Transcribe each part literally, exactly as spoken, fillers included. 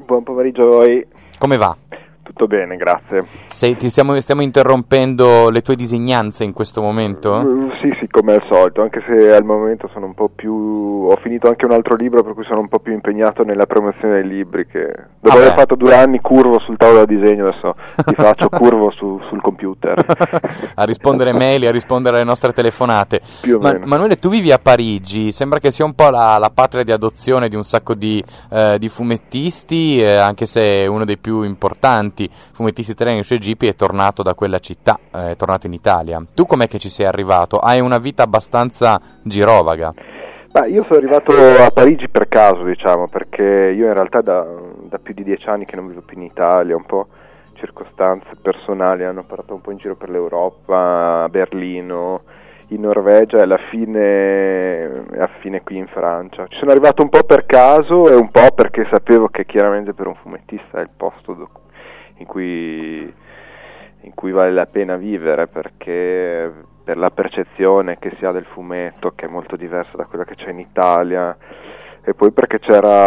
buon pomeriggio. Come va? Tutto bene, grazie. Sei, ti stiamo, stiamo interrompendo le tue disegnanze in questo momento? Uh, sì, sì, come al solito, anche se al momento sono un po' più... ho finito anche un altro libro, per cui sono un po' più impegnato nella promozione dei libri, che dopo ah aver beh. fatto due anni curvo sul tavolo da disegno, adesso ti faccio curvo su, sul computer. A rispondere mail, a rispondere alle nostre telefonate. Più o Ma, meno. Manuele, tu vivi a Parigi, sembra che sia un po' la, la patria di adozione di un sacco di, eh, di fumettisti, eh, anche se uno dei più importanti fumettisti italiani, Lucio Gipi, è tornato da quella città, è tornato in Italia. Tu com'è che ci sei arrivato? Hai una vita abbastanza girovaga. Ma io sono arrivato a Parigi per caso, diciamo, perché io in realtà da, da più di dieci anni che non vivo più in Italia, un po' circostanze personali hanno portato un po' in giro per l'Europa, a Berlino, in Norvegia e alla fine, alla fine qui in Francia. Ci sono arrivato un po' per caso e un po' perché sapevo che chiaramente per un fumettista è il posto do- in cui, in cui vale la pena vivere, perché per la percezione che si ha del fumetto, che è molto diversa da quella che c'è in Italia, e poi perché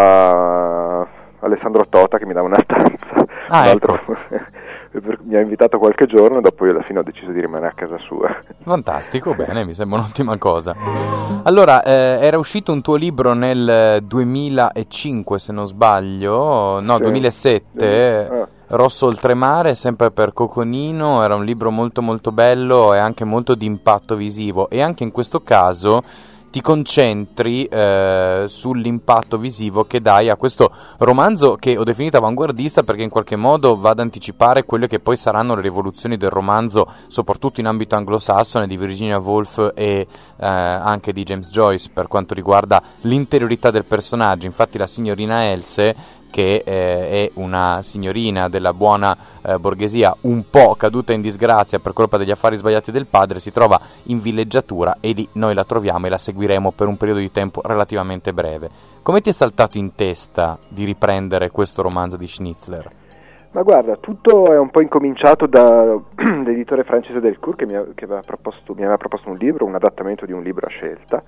c'era Alessandro Tota che mi dava una stanza. Ah, un altro, ecco. Mi ha invitato qualche giorno e dopo io alla fine ho deciso di rimanere a casa sua. Fantastico, bene, mi sembra un'ottima cosa. Allora, eh, era uscito un tuo libro nel duemilacinque, se non sbaglio, no, sì. duemilasette, ah. Rosso Oltremare, sempre per Coconino. Era un libro molto molto bello e anche molto di impatto visivo, e anche in questo caso ti concentri eh, sull'impatto visivo che dai a questo romanzo che ho definito avanguardista, perché in qualche modo va ad anticipare quelle che poi saranno le rivoluzioni del romanzo, soprattutto in ambito anglosassone, di Virginia Woolf e eh, anche di James Joyce, per quanto riguarda l'interiorità del personaggio. Infatti la signorina Else, che eh, è una signorina della buona eh, borghesia, un po' caduta in disgrazia per colpa degli affari sbagliati del padre, si trova in villeggiatura e lì noi la troviamo e la seguiremo per un periodo di tempo relativamente breve. Come ti è saltato in testa di riprendere questo romanzo di Schnitzler? Ma guarda, tutto è un po' incominciato dall'editore francese Delcourt che, mi, ha, che aveva proposto, mi aveva proposto un libro, un adattamento di un libro a scelta.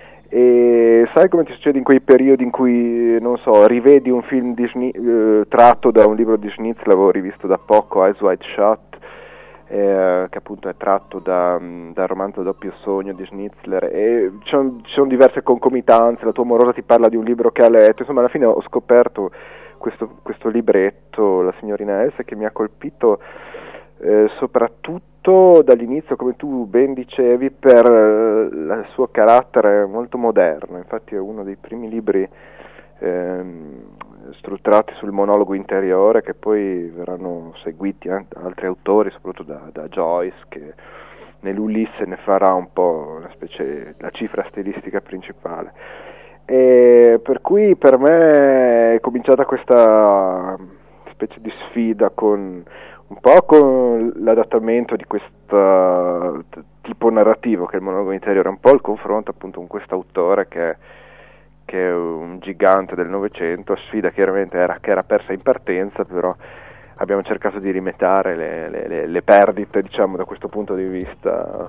E sai come ti succede in quei periodi in cui, non so, rivedi un film di Schni- eh, tratto da un libro di Schnitzler, l'avevo rivisto da poco, Eyes Wide Shut, eh, che appunto è tratto da, dal romanzo Doppio Sogno di Schnitzler, e ci sono, ci sono diverse concomitanze, la tua amorosa ti parla di un libro che ha letto, insomma alla fine ho scoperto questo, questo libretto, La signorina Else, che mi ha colpito eh, soprattutto dall'inizio, come tu ben dicevi, per eh, il suo carattere molto moderno. Infatti è uno dei primi libri ehm, strutturati sul monologo interiore, che poi verranno seguiti anche da altri autori, soprattutto da, da Joyce, che nell'Ulisse ne farà un po' una specie, la cifra stilistica principale. E per cui per me è cominciata questa specie di sfida con un po' con l'adattamento di questo tipo narrativo che è il monologo interiore, un po' il confronto appunto con questo autore che, che è un gigante del Novecento, sfida chiaramente era, che era persa in partenza, però abbiamo cercato di rimettere le, le, le, le perdite, diciamo, da questo punto di vista.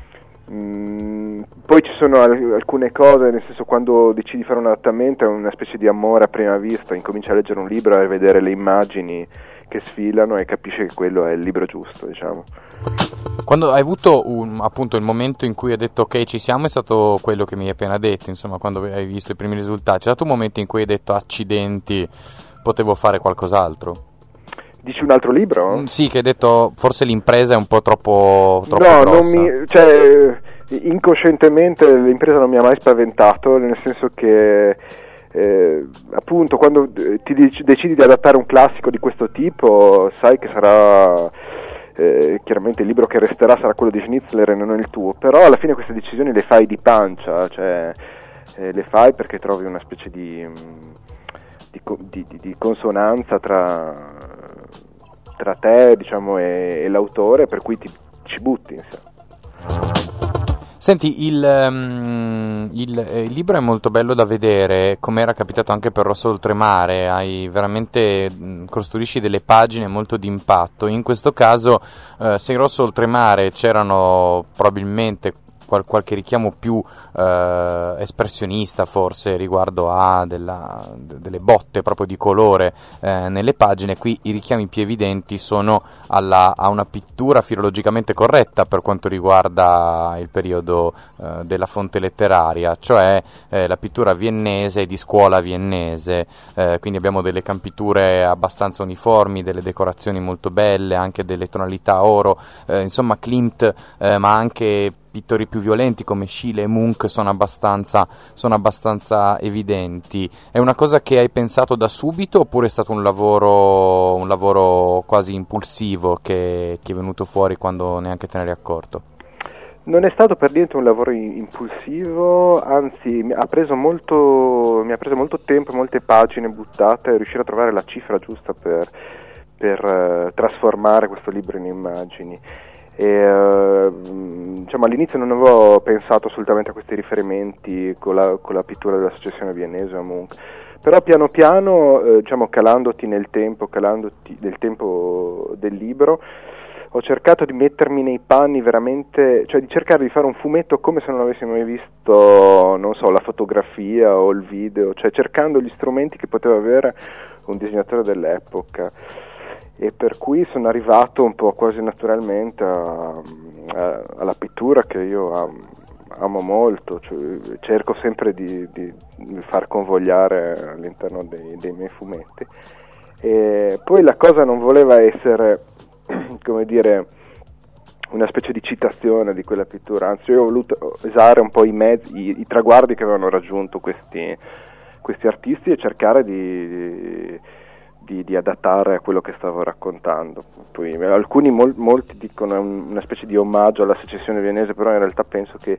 Mm, poi ci sono alcune cose, nel senso, quando decidi di fare un adattamento è una specie di amore a prima vista, incominci a leggere un libro e a vedere le immagini che sfilano e capisci che quello è il libro giusto, diciamo. Quando hai avuto un, appunto il momento in cui hai detto ok ci siamo, è stato quello che mi hai appena detto, insomma, quando hai visto i primi risultati, c'è stato un momento in cui hai detto accidenti, potevo fare qualcos'altro? Dici un altro libro? Mm, sì, che hai detto forse l'impresa è un po' troppo, troppo no, grossa. Non mi, cioè, incoscientemente l'impresa non mi ha mai spaventato, nel senso che eh, appunto quando ti decidi di adattare un classico di questo tipo sai che sarà eh, chiaramente il libro che resterà sarà quello di Schnitzler e non il tuo, però alla fine queste decisioni le fai di pancia, cioè eh, le fai perché trovi una specie di, di, di, di consonanza tra, tra te, diciamo, e, e l'autore, per cui ti ci butti in sé. Senti, il, um, il, eh, il libro è molto bello da vedere, come era capitato anche per Rosso Oltremare, hai veramente mh, costruisci delle pagine molto di impatto. In questo caso, eh, se in Rosso Oltremare c'erano probabilmente qual- qualche richiamo più eh, espressionista forse riguardo a della, de- delle botte proprio di colore eh, nelle pagine. Qui i richiami più evidenti sono alla, a una pittura filologicamente corretta per quanto riguarda il periodo eh, della fonte letteraria, cioè eh, la pittura viennese di scuola viennese, eh, quindi abbiamo delle campiture abbastanza uniformi, delle decorazioni molto belle, anche delle tonalità oro, eh, insomma Klimt, eh, ma anche pittori più violenti come Schiele e Munch sono abbastanza, sono abbastanza evidenti. È una cosa che hai pensato da subito oppure è stato un lavoro, un lavoro quasi impulsivo che ti è venuto fuori quando neanche te ne eri accorto? Non è stato per niente un lavoro impulsivo, anzi mi ha preso molto, mi ha preso molto tempo, molte pagine buttate, riuscire a trovare la cifra giusta per, per uh, trasformare questo libro in immagini. E, uh, diciamo, all'inizio non avevo pensato assolutamente a questi riferimenti con la, con la pittura della Successione viennese a Munch, però piano piano, eh, diciamo, calandoti nel tempo, calandoti nel tempo del libro, ho cercato di mettermi nei panni veramente, cioè di cercare di fare un fumetto come se non avessi mai visto, non so, la fotografia o il video, cioè cercando gli strumenti che poteva avere un disegnatore dell'epoca. E per cui sono arrivato un po' quasi naturalmente a, a, alla pittura che io am, amo molto, cioè, cerco sempre di, di, di far convogliare all'interno dei, dei miei fumetti. E poi la cosa non voleva essere, come dire, una specie di citazione di quella pittura, anzi io ho voluto usare un po' i mezzi, i, i traguardi che avevano raggiunto questi, questi artisti e cercare di, di Di, di adattare a quello che stavo raccontando. Poi alcuni, mol, molti dicono un, una specie di omaggio alla Secessione viennese, però in realtà penso che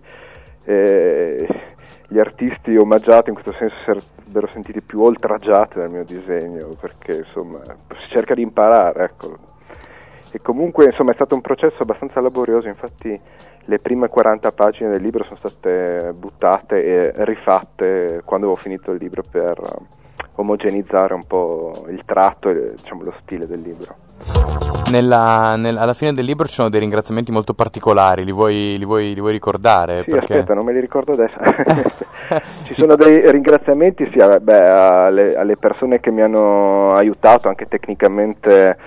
eh, gli artisti omaggiati in questo senso sarebbero sentiti più oltraggiati dal mio disegno, perché insomma si cerca di imparare, ecco. E comunque insomma è stato un processo abbastanza laborioso, infatti le prime quaranta pagine del libro sono state buttate e rifatte quando avevo finito il libro per omogenizzare un po' il tratto e, diciamo, lo stile del libro. Nella, nel, alla fine del libro ci sono dei ringraziamenti molto particolari, li vuoi, li vuoi, li vuoi ricordare? Sì, perché... aspetta, non me li ricordo adesso. Ci sì. sono dei ringraziamenti sì, beh, alle, alle persone che mi hanno aiutato anche tecnicamente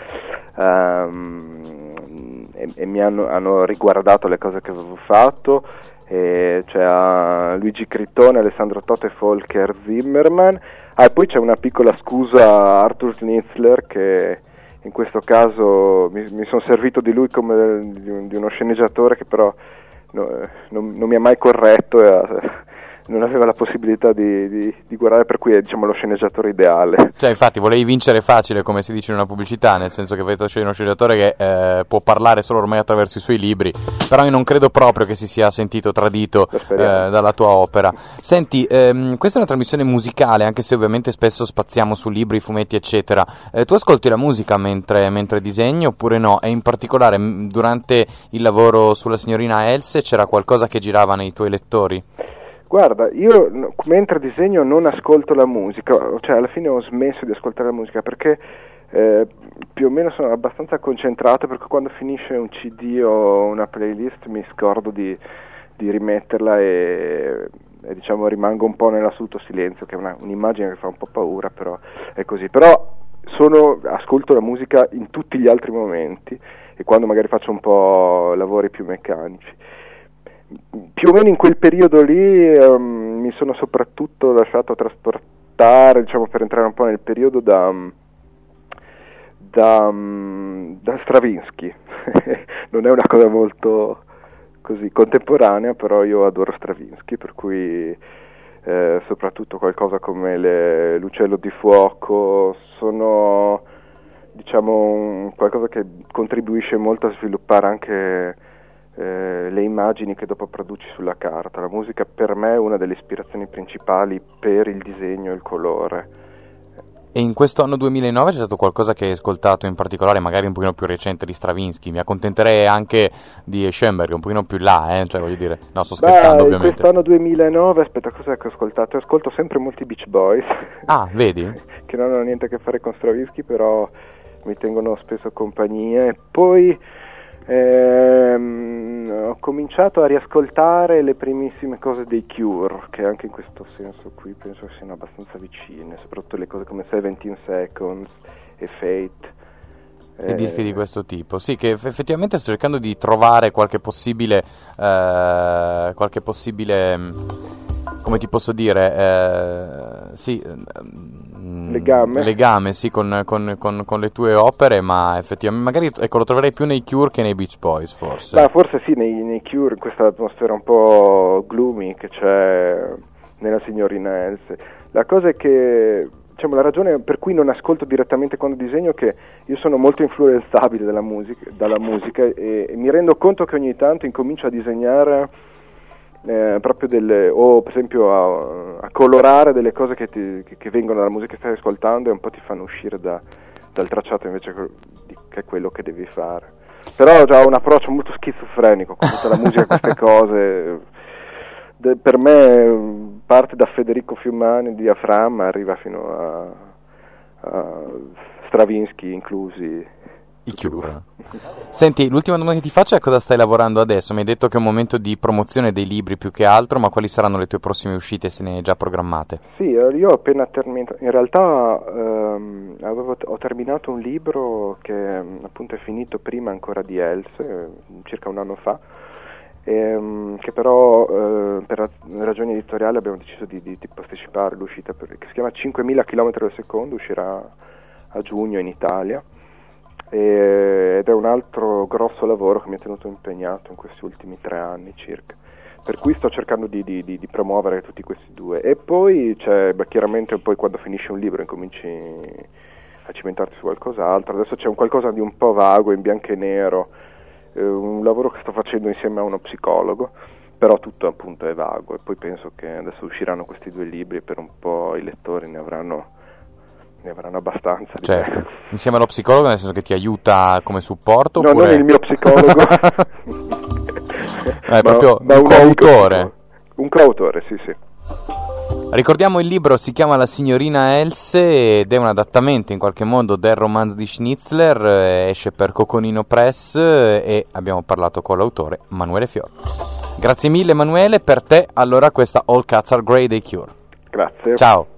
um, e, e mi hanno, hanno riguardato le cose che avevo fatto, e, cioè a Luigi Crittone, Alessandro Totte e Volker Zimmermann. Ah, e poi c'è una piccola scusa a Arthur Schnitzler, che in questo caso mi, mi sono servito di lui come di, un, di uno sceneggiatore che però no, non, non mi ha mai corretto e ha, non aveva la possibilità di, di, di guardare, per cui è, diciamo, lo sceneggiatore ideale. Cioè, infatti, volevi vincere facile, come si dice in una pubblicità, nel senso che avete scelto uno sceneggiatore che eh, può parlare solo ormai attraverso i suoi libri, però io non credo proprio che si sia sentito tradito eh, dalla tua opera. Senti, ehm, questa è una trasmissione musicale, anche se ovviamente spesso spaziamo su libri, fumetti, eccetera. Eh, tu ascolti la musica mentre, mentre disegni oppure no? E in particolare m- durante il lavoro sulla signorina Else c'era qualcosa che girava nei tuoi lettori? Guarda, io no, mentre disegno non ascolto la musica, cioè alla fine ho smesso di ascoltare la musica perché eh, più o meno sono abbastanza concentrato, perché quando finisce un C D o una playlist mi scordo di, di rimetterla e, e diciamo rimango un po' nell'assoluto silenzio, che è una, un'immagine che fa un po' paura, però è così. Però sono, ascolto la musica in tutti gli altri momenti e quando magari faccio un po' lavori più meccanici. Più o meno in quel periodo lì um, mi sono soprattutto lasciato trasportare, diciamo, per entrare un po' nel periodo da, da, da Stravinsky. Non è una cosa molto così contemporanea, però io adoro Stravinsky, per cui eh, soprattutto qualcosa come le, l'Uccello di fuoco sono, diciamo, un, qualcosa che contribuisce molto a sviluppare anche Eh, le immagini che dopo produci sulla carta. La musica per me è una delle ispirazioni principali per il disegno e il colore. E in questo anno duemilanove c'è stato qualcosa che hai ascoltato in particolare, magari un pochino più recente di Stravinsky? Mi accontenterei anche di Schoenberg, un pochino più là, eh? Cioè voglio dire, no, sto scherzando. Beh, ovviamente. In quest'anno duemilanove, aspetta, cos'è che ho ascoltato? Ascolto sempre molti Beach Boys. Ah, vedi? Che non hanno niente a che fare con Stravinsky, però mi tengono spesso compagnia. E poi Ehm, ho cominciato a riascoltare le primissime cose dei Cure, che anche in questo senso qui penso siano abbastanza vicine, soprattutto le cose come Seventeen Seconds e Fate. E dischi di questo tipo, sì, che effettivamente sto cercando di trovare qualche possibile, eh, qualche possibile, come ti posso dire, eh, sì, legame, legame sì, con, con, con, con le tue opere, ma effettivamente magari ecco, lo troverei più nei Cure che nei Beach Boys, forse. Beh, forse sì, nei, nei Cure, in questa atmosfera un po' gloomy che c'è nella signorina Else. La cosa è che, diciamo, la ragione per cui non ascolto direttamente quando disegno è che io sono molto influenzabile dalla musica, dalla musica e, e mi rendo conto che ogni tanto incomincio a disegnare eh, proprio delle, o per esempio a, a colorare delle cose che, ti, che, che vengono dalla musica che stai ascoltando e un po' ti fanno uscire da, dal tracciato invece che, che è quello che devi fare. Però ho già un approccio molto schizofrenico con tutta la musica, queste cose. De, per me parte da Federico Fiumani, Diaframma, arriva fino a, a Stravinsky inclusi. I Cure. Senti, l'ultima domanda che ti faccio è: cosa stai lavorando adesso? Mi hai detto che è un momento di promozione dei libri più che altro, ma quali saranno le tue prossime uscite, se ne hai già programmate? Sì, io ho appena terminato, in realtà ehm, avevo, ho terminato un libro che appunto è finito prima ancora di Else, circa un anno fa, ehm, che però eh, per ragioni editoriali abbiamo deciso di, di, di posticipare l'uscita, per, che si chiama cinquemila chilometri al secondo, uscirà a giugno in Italia. Ed è un altro grosso lavoro che mi ha tenuto impegnato in questi ultimi tre anni circa, per cui sto cercando di, di, di, di promuovere tutti questi due. E poi c'è, beh, chiaramente poi quando finisci un libro incominci a cimentarti su qualcos'altro. Adesso c'è un qualcosa di un po' vago, in bianco e nero, eh, un lavoro che sto facendo insieme a uno psicologo, però tutto appunto è vago, e poi penso che adesso usciranno questi due libri e per un po' i lettori ne avranno ne avranno abbastanza. Certo, insieme allo psicologo, nel senso che ti aiuta come supporto? No, oppure... non il mio psicologo. È proprio ma un coautore. Un coautore, sì, sì. Ricordiamo, il libro si chiama La signorina Else ed è un adattamento in qualche modo del romanzo di Schnitzler, esce per Coconino Press e abbiamo parlato con l'autore Emanuele Fior. Grazie mille Emanuele, per te allora questa All Cats Are Grey dei Cure. Grazie. Ciao.